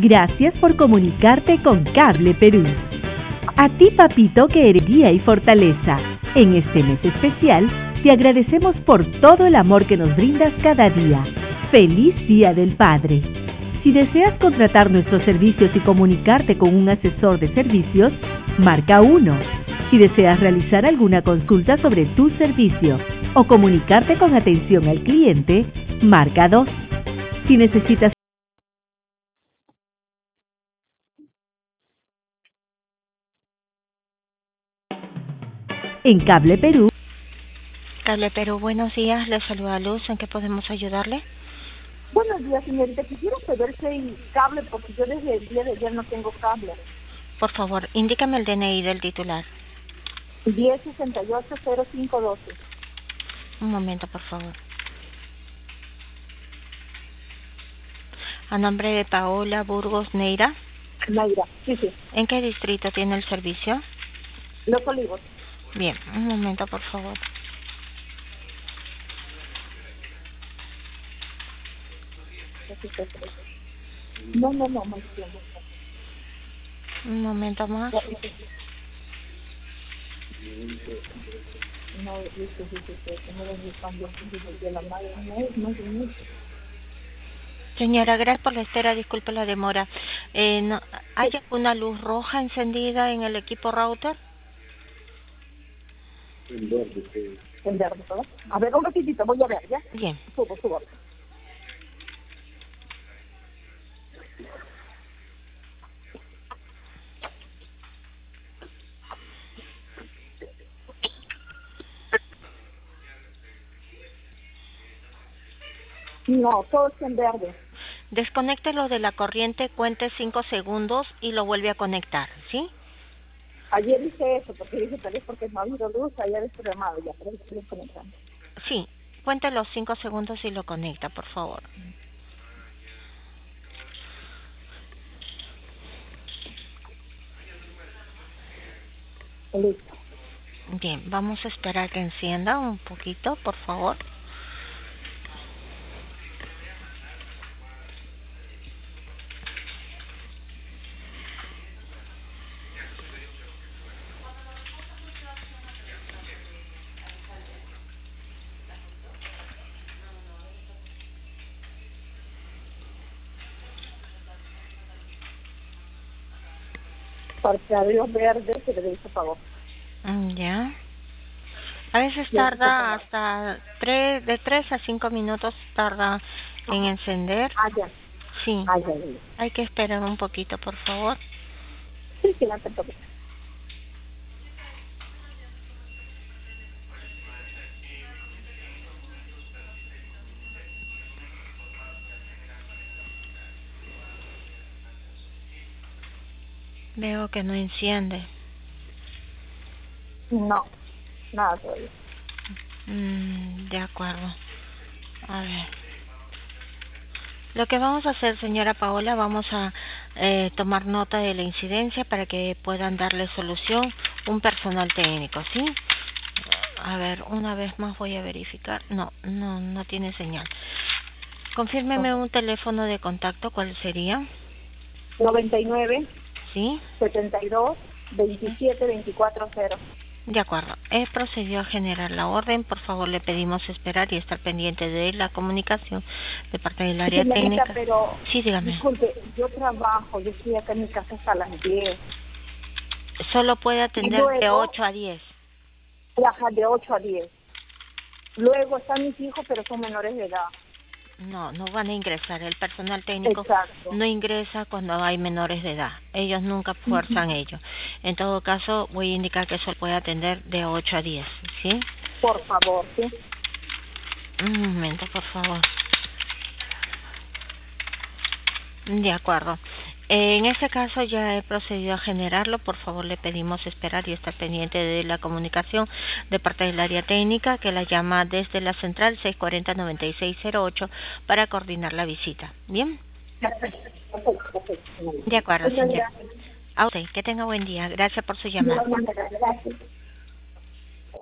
Gracias por comunicarte con Cable Perú. A ti, papito, que eres guía y fortaleza. En este mes especial, te agradecemos por todo el amor que nos brindas cada día. ¡Feliz Día del Padre! Si deseas contratar nuestros servicios y comunicarte con un asesor de servicios, marca 1. Si deseas realizar alguna consulta sobre tu servicio o comunicarte con atención al cliente, marca 2. Si necesitas en Cable Perú. Cable Perú, buenos días. Le saluda Luz. ¿En qué podemos ayudarle? Buenos días, señorita. Quisiera saber si hay cable, porque yo desde el día de ayer no tengo cable. Por favor, indícame el DNI del titular. 1068-0512. Un momento, por favor. A nombre de Paola Burgos Neira. Neira, sí. ¿En qué distrito tiene el servicio? Los Olivos. Bien, un momento, por favor. No. Un momento más. Señora, gracias por la espera, disculpe la demora. ¿Hay alguna luz roja encendida en el equipo router? En verde, ¿verdad? A ver, un ratitito, voy a ver, ¿ya? Bien. Subo. No, todo está en verde. Desconéctelo de la corriente, cuente 5 segundos y lo vuelve a conectar, ¿sí? Ayer hice eso, porque dije, tal vez porque no ha habido luz, ayer es programado ya, pero estoy desconectando. Sí, cuente los 5 segundos y lo conecta, por favor. Listo. Bien, vamos a esperar que encienda un poquito, por favor. Parpadeos verdes, se le dice apagó. Ya. A veces tarda hasta de 3 a 5 minutos tarda en encender. Ya. Sí. Ya. Hay que esperar un poquito, por favor. Sí, no te preocupes. Veo que no enciende. No, nada todavía. De acuerdo. A ver. Lo que vamos a hacer, señora Paola, vamos a tomar nota de la incidencia para que puedan darle solución un personal técnico, ¿sí? A ver, una vez más voy a verificar. No tiene señal. Confírmeme un teléfono de contacto, ¿cuál sería? 99 ¿Sí? 72 27 24 0. De acuerdo. He procedido a generar la orden. Por favor, le pedimos esperar y estar pendiente de la comunicación de parte del área técnica. Pero, sí, dígame. Disculpe, yo estoy acá en mi casa hasta las 10. Solo puede atender luego, de 8 a 10. Trabaja de 8 a 10. Luego están mis hijos, pero son menores de edad. No van a ingresar. El personal técnico no ingresa cuando hay menores de edad. Ellos nunca fuerzan ello. En todo caso, voy a indicar que solo puede atender de 8 a 10, ¿sí? Por favor, ¿sí? Un momento, por favor. De acuerdo. En este caso ya he procedido a generarlo. Por favor, le pedimos esperar y estar pendiente de la comunicación de parte del área técnica que la llama desde la central 640-9608 para coordinar la visita. ¿Bien? De acuerdo, señora. A usted, que tenga buen día. Gracias por su llamada.